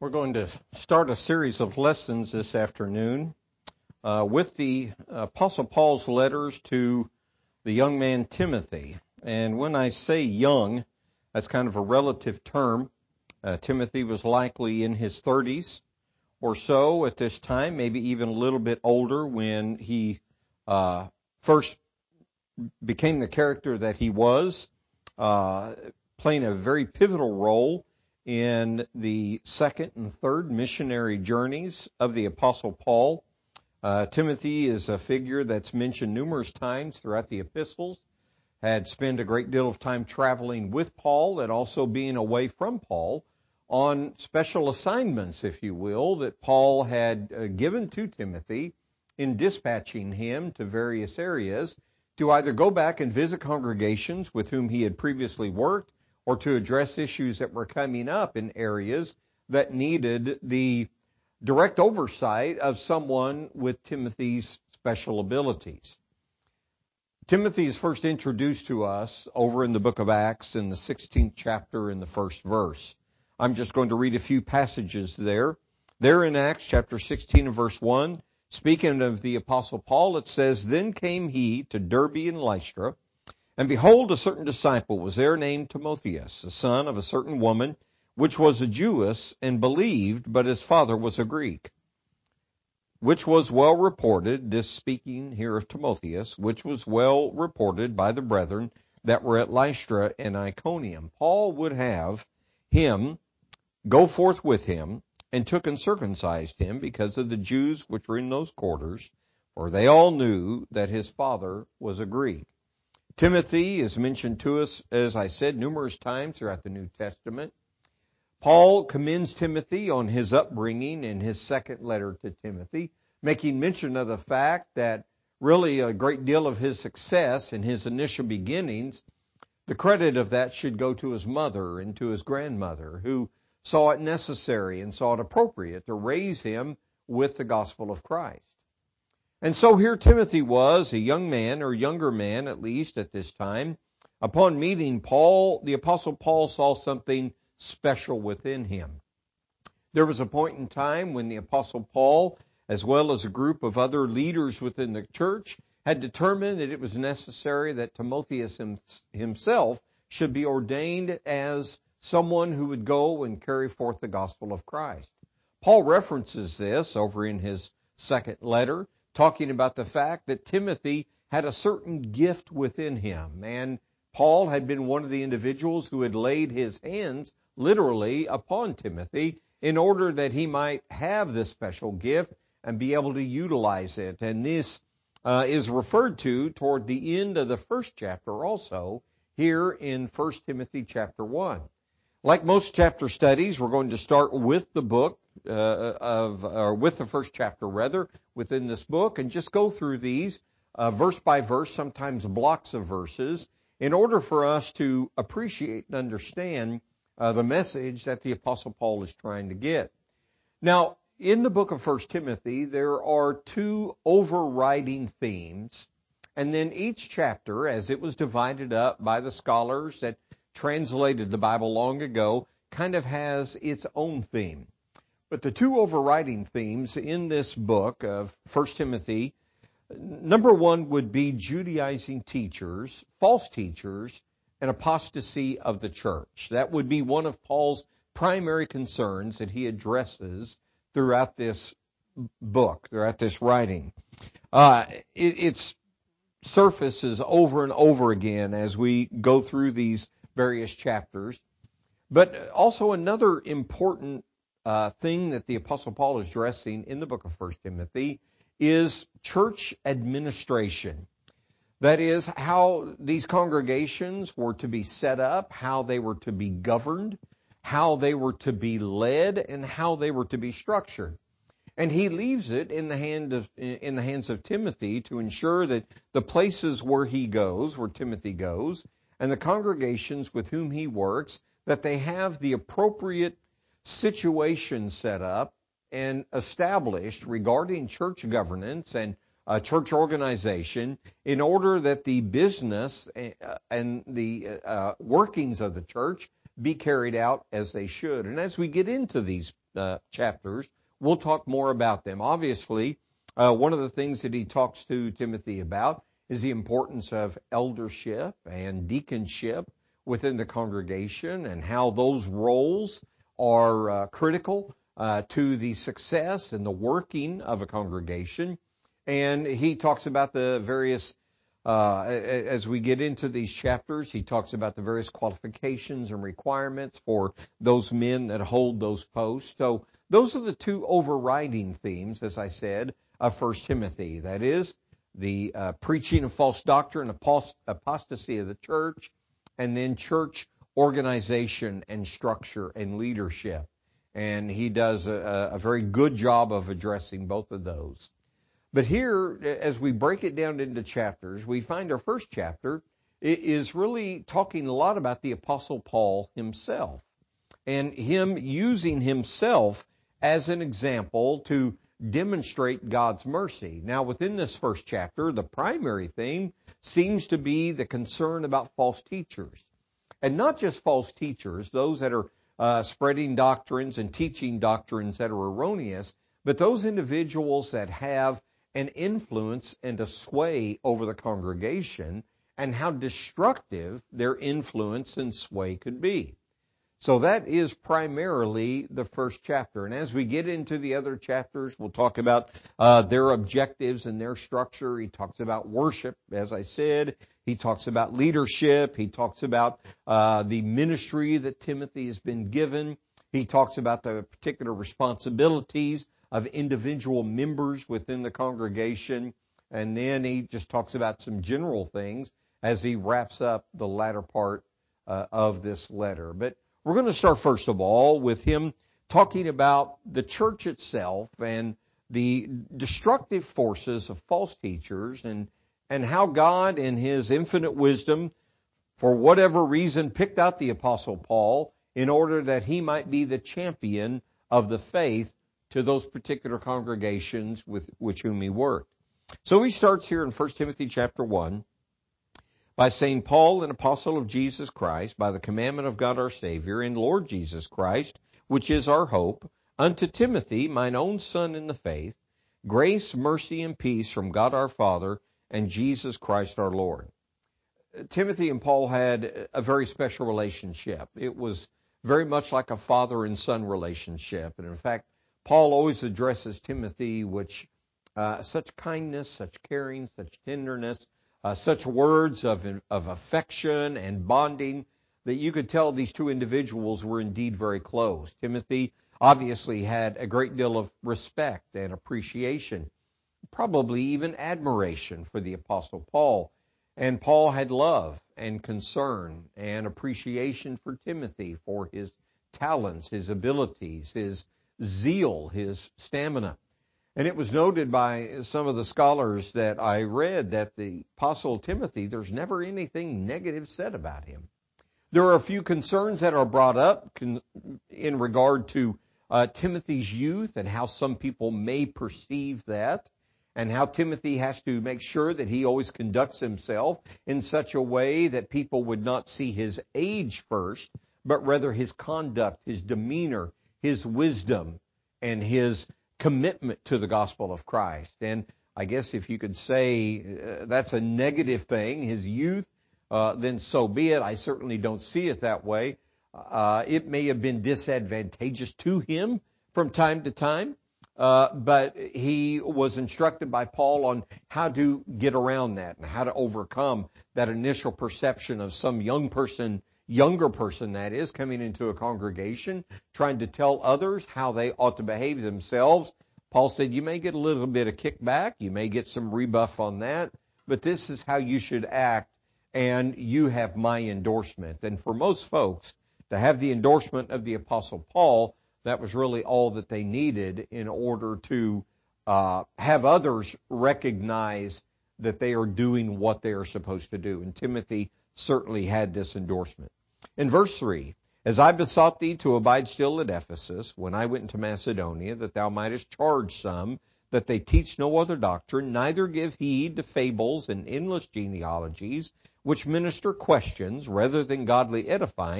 We're going to start a series of lessons this afternoon with the Apostle Paul's letters to the young man Timothy. And when I say young, that's kind of a relative term. Timothy was likely in his 30s or so at this time, maybe even a little bit older when he first became the character that he was, playing a very pivotal role in the second and third missionary journeys of the Apostle Paul. Timothy is a figure that's mentioned numerous times throughout the epistles, had spent a great deal of time traveling with Paul and also being away from Paul on special assignments, if you will, that Paul had given to Timothy in dispatching him to various areas to either go back and visit congregations with whom he had previously worked or to address issues that were coming up in areas that needed the direct oversight of someone with Timothy's special abilities. Timothy is first introduced to us over in the book of Acts in the 16th chapter in the first verse. I'm just going to read a few passages there. There in Acts chapter 16 and verse 1, speaking of the Apostle Paul, it says, "Then came he to Derbe and Lystra, and behold, a certain disciple was there named Timotheus, the son of a certain woman, which was a Jewess, and believed, but his father was a Greek, which was well reported," this speaking here of Timotheus, "which was well reported by the brethren that were at Lystra and Iconium." Paul would have him go forth with him, and took and circumcised him because of the Jews which were in those quarters, for they all knew that his father was a Greek. Timothy is mentioned to us, as I said, numerous times throughout the New Testament. Paul commends Timothy on his upbringing in his second letter to Timothy, making mention of the fact that really a great deal of his success in his initial beginnings, the credit of that should go to his mother and to his grandmother, who saw it necessary and saw it appropriate to raise him with the gospel of Christ. And so here Timothy was, a young man, or younger man at least at this time. Upon meeting Paul, the Apostle Paul saw something special within him. There was a point in time when the Apostle Paul, as well as a group of other leaders within the church, had determined that it was necessary that Timotheus himself should be ordained as someone who would go and carry forth the gospel of Christ. Paul references this over in his second letter, talking about the fact that Timothy had a certain gift within him. And Paul had been one of the individuals who had laid his hands literally upon Timothy in order that he might have this special gift and be able to utilize it. And this is referred to toward the end of the first chapter also here in 1 Timothy chapter 1. Like most chapter studies, we're going to start with the book with the first chapter rather, within this book, and just go through these verse by verse, sometimes blocks of verses, in order for us to appreciate and understand the message that the Apostle Paul is trying to get. Now, in the book of 1 Timothy, there are two overriding themes, and then each chapter, as it was divided up by the scholars that translated the Bible long ago, kind of has its own theme. But the two overriding themes in this book of 1 Timothy, number one would be Judaizing teachers, false teachers, and apostasy of the church. That would be one of Paul's primary concerns that he addresses throughout this book, throughout this writing. It surfaces over and over again as we go through these various chapters. But also another important thing that the Apostle Paul is addressing in the book of 1 Timothy is church administration. That is, how these congregations were to be set up, how they were to be governed, how they were to be led, and how they were to be structured. And he leaves it in the hands of Timothy to ensure that the places where he goes, where Timothy goes, and the congregations with whom he works, that they have the appropriate situation set up and established regarding church governance and church organization in order that the business and the workings of the church be carried out as they should. And as we get into these chapters, we'll talk more about them. Obviously, one of the things that he talks to Timothy about is the importance of eldership and deaconship within the congregation and how those roles are critical to the success and the working of a congregation. And he talks about the various, as we get into these chapters, he talks about the various qualifications and requirements for those men that hold those posts. So those are the two overriding themes, as I said, of 1 Timothy. That is, the preaching of false doctrine, apostasy of the church, and then church organization and structure and leadership. And he does a very good job of addressing both of those. But here, as we break it down into chapters, we find our first chapter is really talking a lot about the Apostle Paul himself and him using himself as an example to demonstrate God's mercy. Now, within this first chapter, the primary theme seems to be the concern about false teachers. And not just false teachers, those that are spreading doctrines and teaching doctrines that are erroneous, but those individuals that have an influence and a sway over the congregation and how destructive their influence and sway could be. So that is primarily the first chapter. And as we get into the other chapters, we'll talk about their objectives and their structure. He talks about worship, as I said. He talks about leadership. He talks about the ministry that Timothy has been given. He talks about the particular responsibilities of individual members within the congregation. And then he just talks about some general things as he wraps up the latter part of this letter. But we're going to start, first of all, with him talking about the church itself and the destructive forces of false teachers and how God, in His infinite wisdom, for whatever reason, picked out the Apostle Paul in order that he might be the champion of the faith to those particular congregations with whom he worked. So he starts here in 1 Timothy chapter 1. By saying, Paul, an apostle of Jesus Christ, by the commandment of God our Savior, and Lord Jesus Christ, which is our hope, unto Timothy, mine own son in the faith, grace, mercy, and peace from God our Father and Jesus Christ our Lord. Timothy and Paul had a very special relationship. It was very much like a father and son relationship. And in fact, Paul always addresses Timothy with such kindness, such caring, such tenderness, such words of affection and bonding that you could tell these two individuals were indeed very close. Timothy obviously had a great deal of respect and appreciation, probably even admiration for the Apostle Paul. And Paul had love and concern and appreciation for Timothy, for his talents, his abilities, his zeal, his stamina. And it was noted by some of the scholars that I read that the Apostle Timothy, there's never anything negative said about him. There are a few concerns that are brought up in regard to Timothy's youth and how some people may perceive that, and how Timothy has to make sure that he always conducts himself in such a way that people would not see his age first, but rather his conduct, his demeanor, his wisdom, and his commitment to the gospel of Christ. And I guess if you could say that's a negative thing, his youth, then so be it. I certainly don't see it that way. It may have been disadvantageous to him from time to time, but he was instructed by Paul on how to get around that and how to overcome that initial perception of some younger person that is, coming into a congregation, trying to tell others how they ought to behave themselves. Paul said, you may get a little bit of kickback, you may get some rebuff on that, but this is how you should act, and you have my endorsement. And for most folks, to have the endorsement of the Apostle Paul, that was really all that they needed in order to have others recognize that they are doing what they are supposed to do. And Timothy certainly had this endorsement. In verse 3, as I besought thee to abide still at Ephesus, when I went into Macedonia, that thou mightest charge some, that they teach no other doctrine, neither give heed to fables and endless genealogies, which minister questions rather than godly edifying,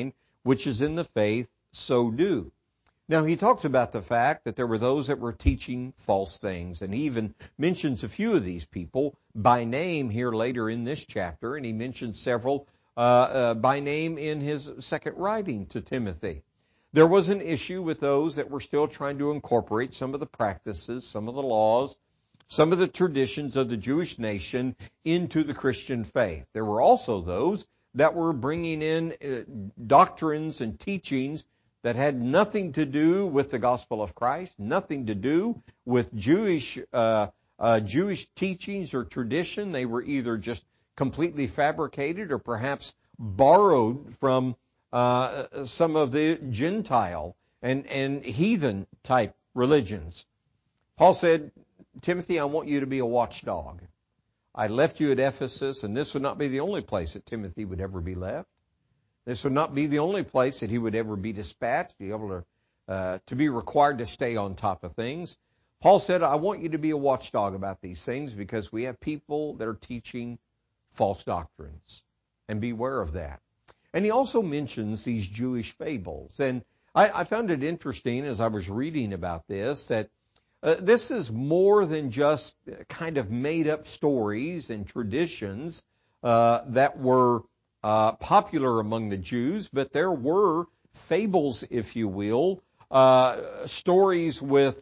which is in the faith, so do. Now, he talks about the fact that there were those that were teaching false things, and he even mentions a few of these people by name here later in this chapter, and he mentions several by name in his second writing to Timothy. There was an issue with those that were still trying to incorporate some of the practices, some of the laws, some of the traditions of the Jewish nation into the Christian faith. There were also those that were bringing in doctrines and teachings that had nothing to do with the gospel of Christ, nothing to do with Jewish teachings or tradition. They were either just completely fabricated or perhaps borrowed from some of the Gentile and heathen type religions. Paul said, Timothy, I want you to be a watchdog. I left you at Ephesus, and this would not be the only place that Timothy would ever be left. This would not be the only place that he would ever be dispatched, be able to be required to stay on top of things. Paul said, I want you to be a watchdog about these things because we have people that are teaching false doctrines. And beware of that. And he also mentions these Jewish fables. And I found it interesting as I was reading about this that this is more than just kind of made-up stories and traditions that were popular among the Jews, but there were fables, if you will, stories with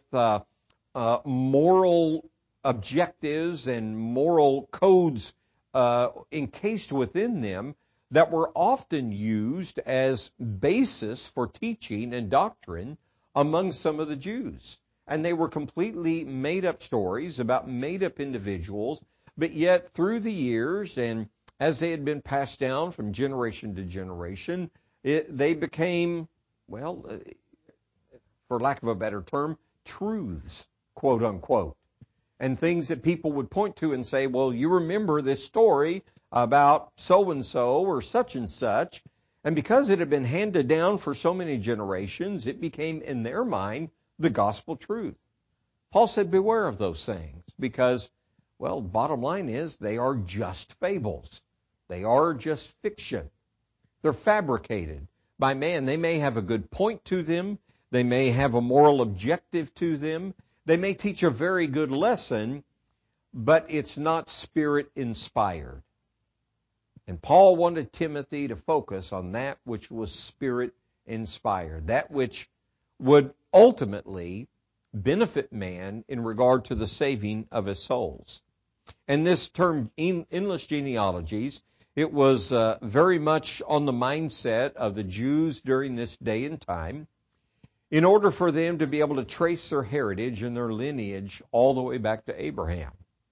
moral objectives and moral codes encased within them that were often used as basis for teaching and doctrine among some of the Jews. And they were completely made-up stories about made-up individuals, but yet through the years and as they had been passed down from generation to generation, they became, well, for lack of a better term, truths, quote unquote. And things that people would point to and say, well, you remember this story about so-and-so or such and such. And because it had been handed down for so many generations, it became in their mind the gospel truth. Paul said, beware of those things because, well, bottom line is they are just fables. They are just fiction. They're fabricated by man. They may have a good point to them. They may have a moral objective to them. They may teach a very good lesson, but it's not Spirit-inspired. And Paul wanted Timothy to focus on that which was Spirit-inspired, that which would ultimately benefit man in regard to the saving of his souls. And this term, endless genealogies, it was very much on the mindset of the Jews during this day and time in order for them to be able to trace their heritage and their lineage all the way back to Abraham.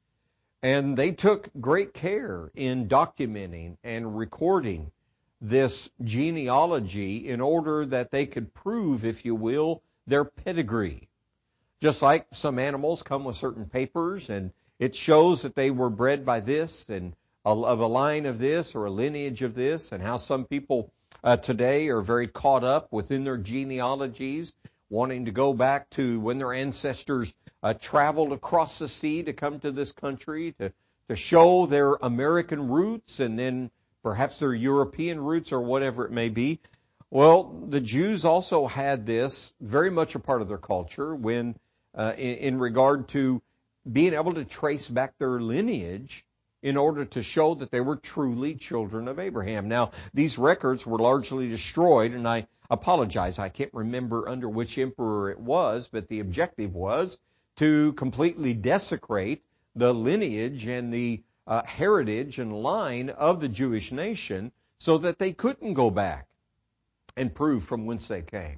And they took great care in documenting and recording this genealogy in order that they could prove, if you will, their pedigree. Just like some animals come with certain papers and it shows that they were bred by this and of a line of this or a lineage of this, and how some people today are very caught up within their genealogies, wanting to go back to when their ancestors traveled across the sea to come to this country to show their American roots and then perhaps their European roots or whatever it may be. Well, the Jews also had this very much a part of their culture when in regard to being able to trace back their lineage in order to show that they were truly children of Abraham. Now, these records were largely destroyed, and I apologize, I can't remember under which emperor it was, but the objective was to completely desecrate the lineage and the heritage and line of the Jewish nation so that they couldn't go back and prove from whence they came.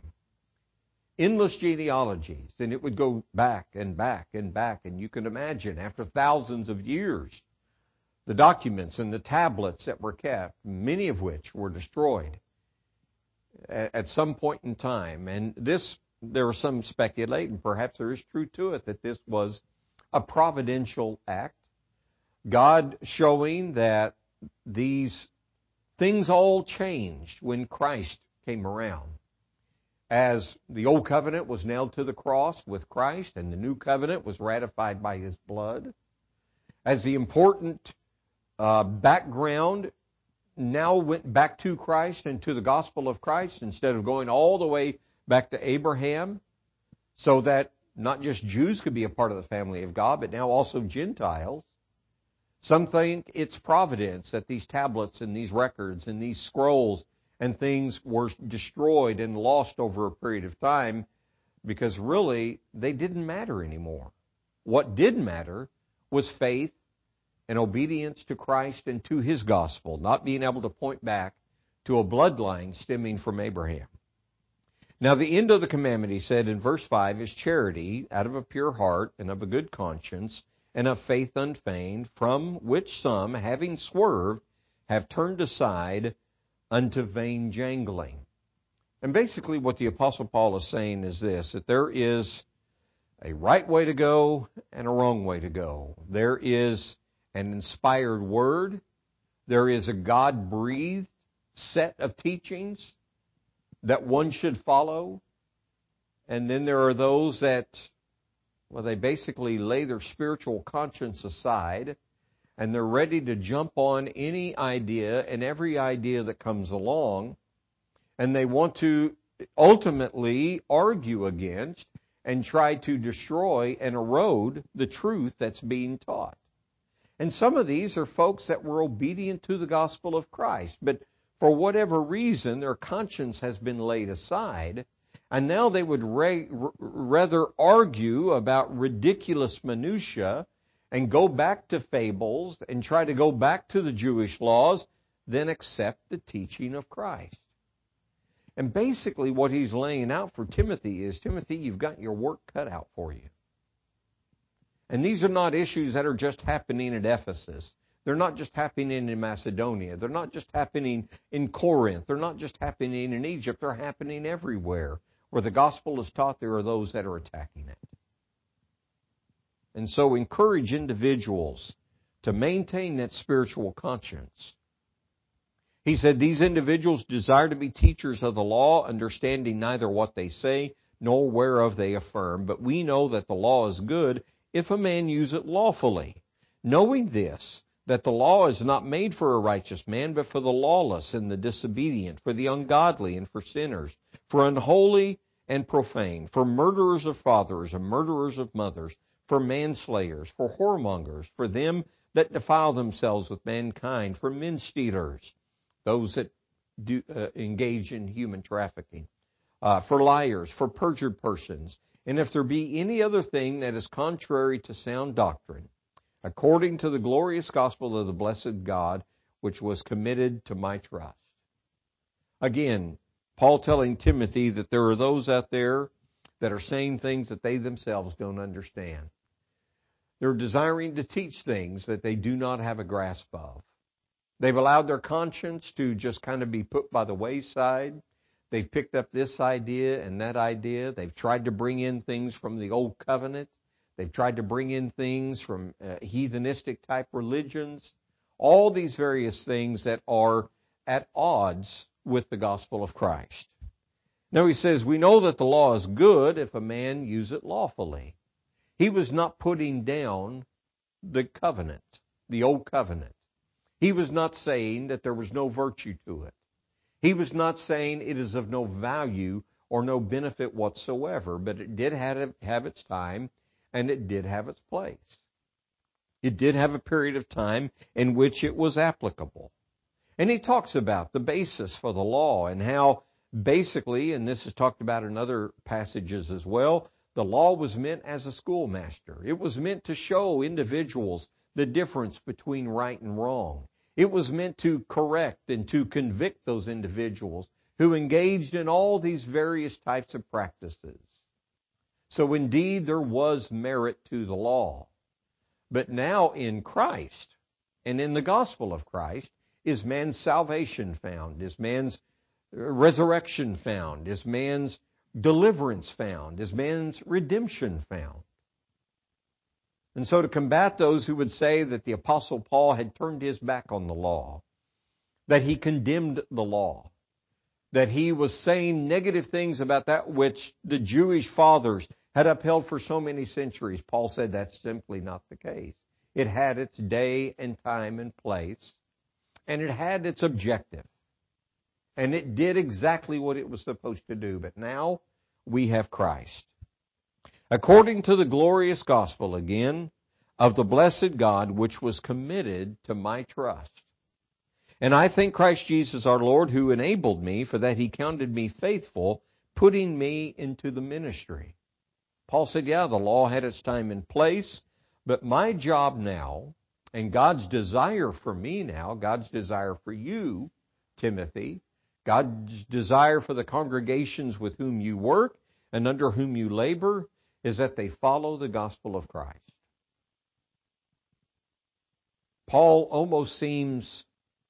Endless genealogies, and it would go back and back and back, and you can imagine after thousands of years, the documents and the tablets that were kept, many of which were destroyed at some point in time. And this, there was some speculating, perhaps there is truth to it, that this was a providential act. God showing that these things all changed when Christ came around. As the old covenant was nailed to the cross with Christ and the new covenant was ratified by His blood. As the important background now went back to Christ and to the gospel of Christ instead of going all the way back to Abraham, so that not just Jews could be a part of the family of God, but now also Gentiles. Some think it's providence that these tablets and these records and these scrolls and things were destroyed and lost over a period of time, because really they didn't matter anymore. What did matter was faith and obedience to Christ and to His gospel, not being able to point back to a bloodline stemming from Abraham. Now the end of the commandment, he said in verse 5, is charity out of a pure heart and of a good conscience and of faith unfeigned, from which some, having swerved, have turned aside unto vain jangling. And basically what the Apostle Paul is saying is this, that there is a right way to go and a wrong way to go. There is an inspired word. There is a God-breathed set of teachings that one should follow. And then there are those that, well, they basically lay their spiritual conscience aside and they're ready to jump on any idea and every idea that comes along, and they want to ultimately argue against and try to destroy and erode the truth that's being taught. And some of these are folks that were obedient to the gospel of Christ, but for whatever reason, their conscience has been laid aside, and now they would rather argue about ridiculous minutia and go back to fables and try to go back to the Jewish laws than accept the teaching of Christ. And basically what he's laying out for Timothy is, Timothy, you've got your work cut out for you. And these are not issues that are just happening at Ephesus. They're not just happening in Macedonia. They're not just happening in Corinth. They're not just happening in Egypt. They're happening everywhere. Where the gospel is taught, there are those that are attacking it. And so encourage individuals to maintain that spiritual conscience. He said, these individuals desire to be teachers of the law, understanding neither what they say nor whereof they affirm. But we know that the law is good if a man use it lawfully. Knowing this, that the law is not made for a righteous man, but for the lawless and the disobedient, for the ungodly and for sinners, for unholy and profane, for murderers of fathers and murderers of mothers, for manslayers, for whoremongers, for them that defile themselves with mankind, for men stealers, those that do engage in human trafficking, for liars, for perjured persons, and if there be any other thing that is contrary to sound doctrine, according to the glorious gospel of the blessed God, which was committed to my trust. Again, Paul telling Timothy that there are those out there that are saying things that they themselves don't understand. They're desiring to teach things that they do not have a grasp of. They've allowed their conscience to just kind of be put by the wayside. They've picked up this idea and that idea. They've tried to bring in things from the old covenant. They've tried to bring in things from heathenistic type religions. All these various things that are at odds with the gospel of Christ. Now he says, we know that the law is good if a man use it lawfully. He was not putting down the covenant, the old covenant. He was not saying that there was no virtue to it. He was not saying it is of no value or no benefit whatsoever, but it did have its time and it did have its place. It did have a period of time in which it was applicable. And he talks about the basis for the law and how basically, and this is talked about in other passages as well, the law was meant as a schoolmaster. It was meant to show individuals the difference between right and wrong. It was meant to correct and to convict those individuals who engaged in all these various types of practices. So indeed, there was merit to the law. But now in Christ and in the gospel of Christ is man's salvation found, is man's resurrection found, is man's deliverance found, is man's redemption found. And so to combat those who would say that the Apostle Paul had turned his back on the law, that he condemned the law, that he was saying negative things about that which the Jewish fathers had upheld for so many centuries, Paul said that's simply not the case. It had its day and time and place. and it had its objective. And it did exactly what it was supposed to do. But now we have Christ. According to the glorious gospel, again, of the blessed God, which was committed to my trust. And I thank Christ Jesus our Lord, who enabled me, for that he counted me faithful, putting me into the ministry. Paul said, yeah, the law had its time and place, but my job now, and God's desire for me now, God's desire for you, Timothy, God's desire for the congregations with whom you work and under whom you labor, is that they follow the gospel of Christ. Paul almost seems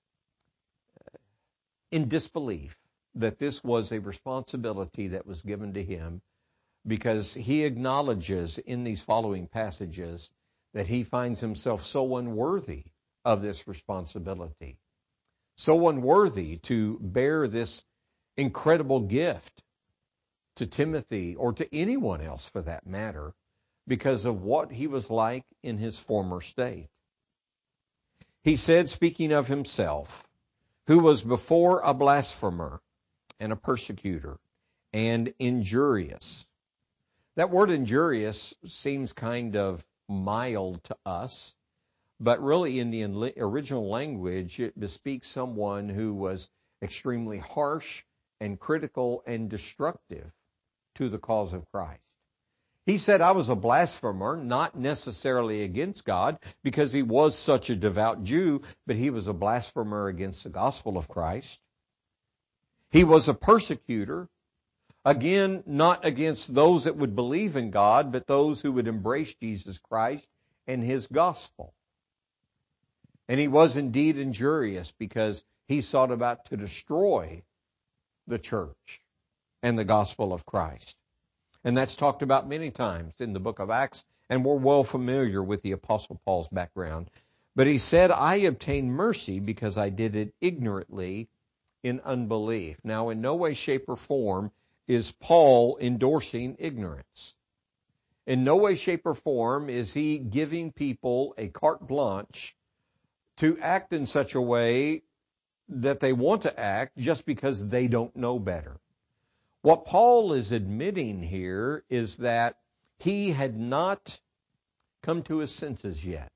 in disbelief that this was a responsibility that was given to him, because he acknowledges in these following passages that he finds himself so unworthy of this responsibility, so unworthy to bear this incredible gift to Timothy, or to anyone else for that matter, because of what he was like in his former state. He said, speaking of himself, who was before a blasphemer and a persecutor and injurious. That word injurious seems kind of mild to us, but really in the original language it bespeaks someone who was extremely harsh and critical and destructive to the cause of Christ. He said, I was a blasphemer, not necessarily against God, because he was such a devout Jew, but he was a blasphemer against the gospel of Christ. He was a persecutor, again, not against those that would believe in God, but those who would embrace Jesus Christ and his gospel. And he was indeed injurious, because he sought about to destroy the church and the gospel of Christ. And that's talked about many times in the book of Acts, and we're well familiar with the Apostle Paul's background. But he said, I obtained mercy because I did it ignorantly in unbelief. Now, in no way, shape, or form is Paul endorsing ignorance. In no way, shape, or form is he giving people a carte blanche to act in such a way that they want to act just because they don't know better. What Paul is admitting here is that he had not come to his senses yet.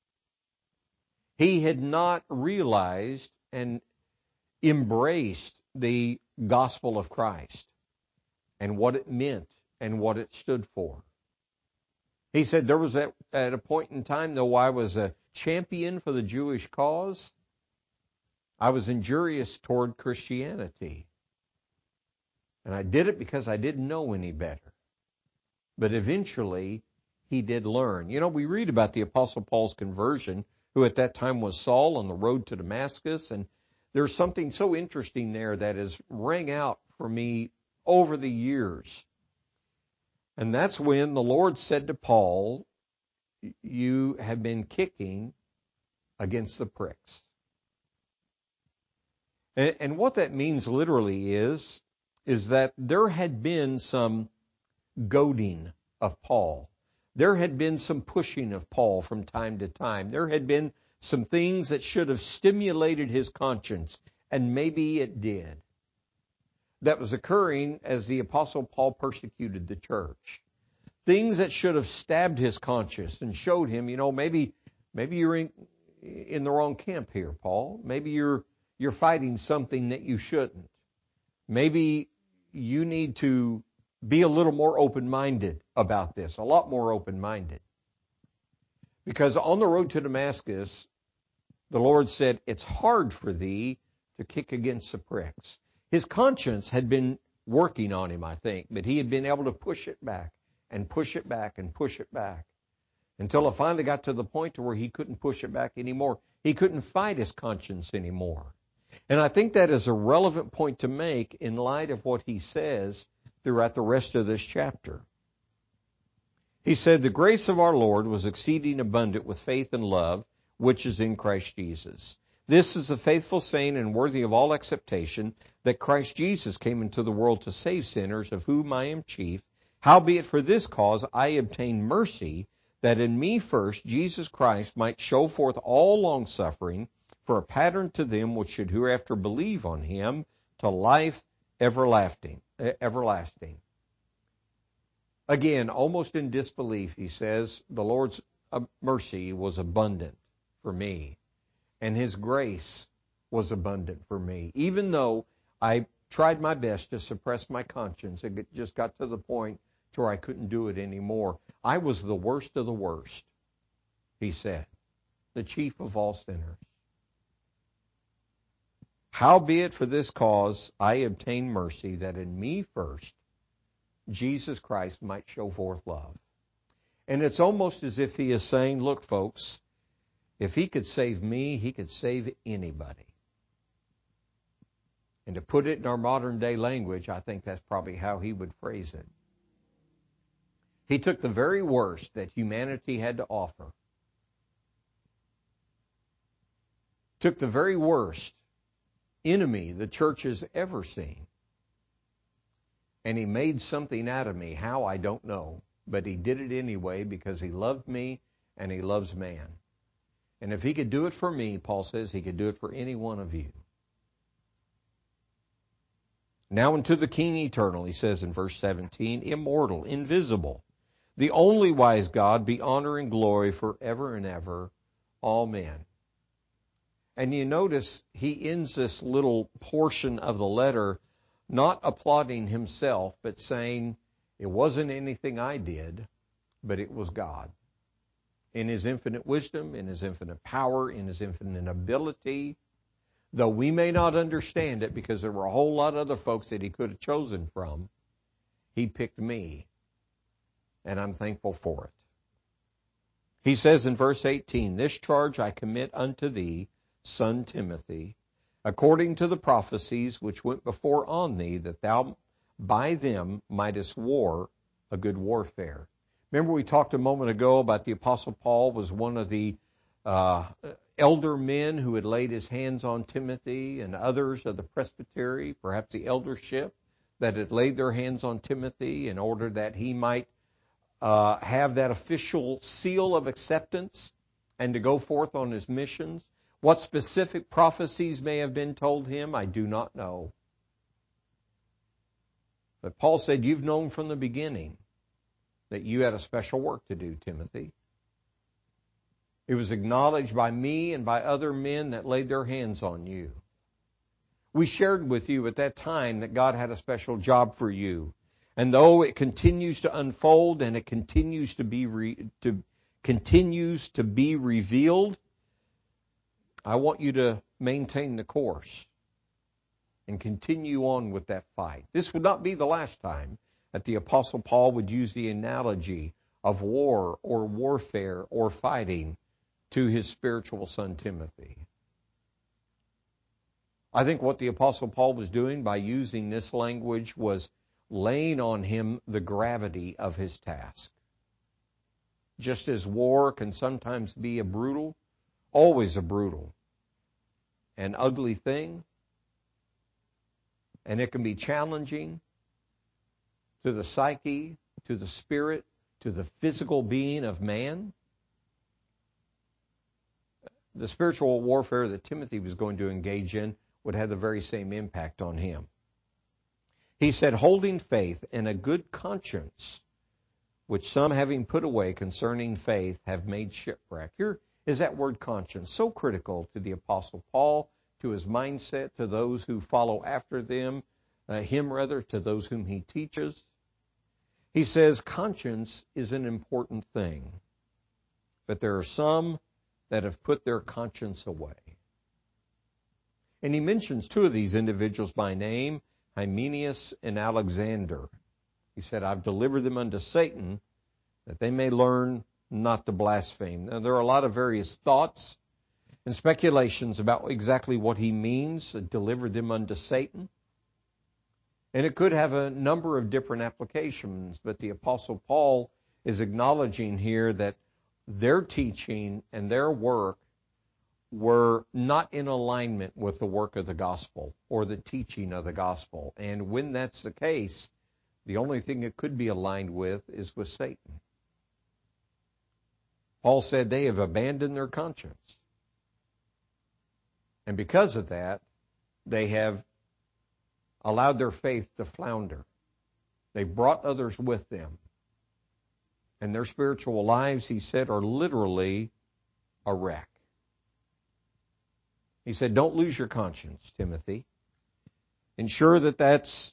He had not realized and embraced the gospel of Christ and what it meant and what it stood for. He said there was at a point in time, though I was a champion for the Jewish cause, I was injurious toward Christianity. And I did it because I didn't know any better. But eventually, he did learn. You know, we read about the Apostle Paul's conversion, who at that time was Saul on the road to Damascus. And there's something so interesting there that has rang out for me over the years. And that's when the Lord said to Paul, you have been kicking against the pricks. And what that means literally is that there had been some goading of Paul. There had been some pushing of Paul from time to time. There had been some things that should have stimulated his conscience, and maybe it did. That was occurring as the Apostle Paul persecuted the church. Things that should have stabbed his conscience and showed him, you know, maybe you're in the wrong camp here, Paul. Maybe you're fighting something that you shouldn't. Maybe you need to be a little more open-minded about this, a lot more open-minded. Because on the road to Damascus, the Lord said, it's hard for thee to kick against the pricks. His conscience had been working on him, I think, but he had been able to push it back and push it back and push it back until it finally got to the point to where he couldn't push it back anymore. He couldn't fight his conscience anymore. And I think that is a relevant point to make in light of what he says throughout the rest of this chapter. He said, the grace of our Lord was exceeding abundant with faith and love, which is in Christ Jesus. This is a faithful saying and worthy of all acceptation, that Christ Jesus came into the world to save sinners, of whom I am chief. Howbeit for this cause I obtained mercy, that in me first Jesus Christ might show forth all longsuffering for a pattern to them which should hereafter believe on him to life everlasting. Again, almost in disbelief, he says, the Lord's mercy was abundant for me, and his grace was abundant for me. Even though I tried my best to suppress my conscience, it just got to the point to where I couldn't do it anymore. I was the worst of the worst, he said, the chief of all sinners. Howbeit for this cause I obtained mercy, that in me first Jesus Christ might show forth love. And it's almost as if he is saying, look, folks, if he could save me, he could save anybody. And to put it in our modern day language, I think that's probably how he would phrase it. He took the very worst that humanity had to offer, took the very worst enemy the church has ever seen, and he made something out of me. How, I don't know. But he did it anyway because he loved me and he loves man. And if he could do it for me, Paul says, he could do it for any one of you. Now unto the King eternal, he says in verse 17, immortal, invisible, the only wise God, be honor and glory forever and ever. Amen. And you notice he ends this little portion of the letter not applauding himself, but saying, it wasn't anything I did, but it was God. In his infinite wisdom, in his infinite power, in his infinite ability, though we may not understand it because there were a whole lot of other folks that he could have chosen from, he picked me, and I'm thankful for it. He says in verse 18, this charge I commit unto thee, son Timothy, according to the prophecies which went before on thee, that thou by them mightest war a good warfare. Remember we talked a moment ago about the Apostle Paul was one of the elder men who had laid his hands on Timothy, and others of the presbytery, perhaps the eldership, that had laid their hands on Timothy in order that he might have that official seal of acceptance and to go forth on his missions. What specific prophecies may have been told him, I do not know. But Paul said, you've known from the beginning that you had a special work to do, Timothy. It was acknowledged by me and by other men that laid their hands on you. We shared with you at that time that God had a special job for you. And though it continues to unfold and it continues to be revealed, I want you to maintain the course and continue on with that fight. This would not be the last time that the Apostle Paul would use the analogy of war or warfare or fighting to his spiritual son Timothy. I think what the Apostle Paul was doing by using this language was laying on him the gravity of his task. Just as war can sometimes be always a brutal and ugly thing, and it can be challenging to the psyche, to the spirit, to the physical being of man. The spiritual warfare that Timothy was going to engage in would have the very same impact on him. He said, holding faith and a good conscience, which some having put away concerning faith have made shipwreck. Here is that word conscience, so critical to the Apostle Paul, to his mindset, to those who follow after him, to those whom he teaches. He says conscience is an important thing, but there are some that have put their conscience away. And he mentions two of these individuals by name, Hymenaeus and Alexander. He said, I've delivered them unto Satan, that they may learn not to blaspheme. Now, there are a lot of various thoughts and speculations about exactly what he means, delivered them unto Satan. And it could have a number of different applications, but the Apostle Paul is acknowledging here that their teaching and their work were not in alignment with the work of the gospel or the teaching of the gospel. And when that's the case, the only thing it could be aligned with is with Satan. Paul said they have abandoned their conscience. And because of that, they have allowed their faith to flounder. They brought others with them. And their spiritual lives, he said, are literally a wreck. He said, don't lose your conscience, Timothy. Ensure that that's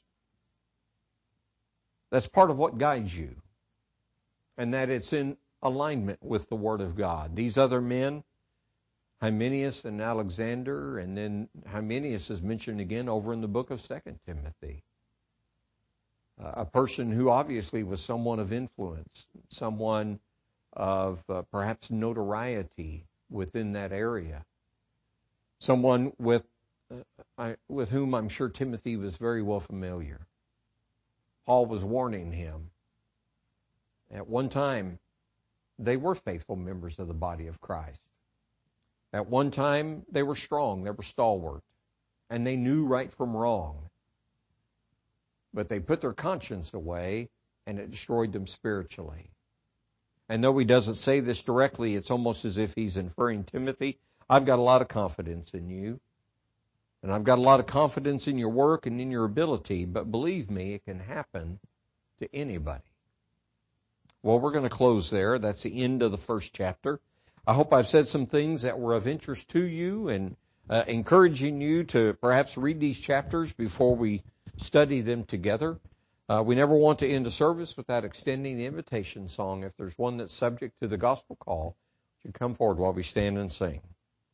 part of what guides you, and that it's in alignment with the Word of God. These other men, Hymenaeus and Alexander, and then Hymenaeus is mentioned again over in the book of 2 Timothy. A person who obviously was someone of influence, someone of perhaps notoriety within that area, someone with whom I'm sure Timothy was very well familiar. Paul was warning him. At one time, they were faithful members of the body of Christ. At one time, they were strong, they were stalwart, and they knew right from wrong. But they put their conscience away, and it destroyed them spiritually. And though he doesn't say this directly, it's almost as if he's inferring, Timothy, I've got a lot of confidence in you, and I've got a lot of confidence in your work and in your ability, but believe me, it can happen to anybody. Well, we're going to close there. That's the end of the first chapter. I hope I've said some things that were of interest to you and encouraging you to perhaps read these chapters before we study them together. We never want to end a service without extending the invitation song. If there's one that's subject to the gospel call, you should come forward while we stand and sing.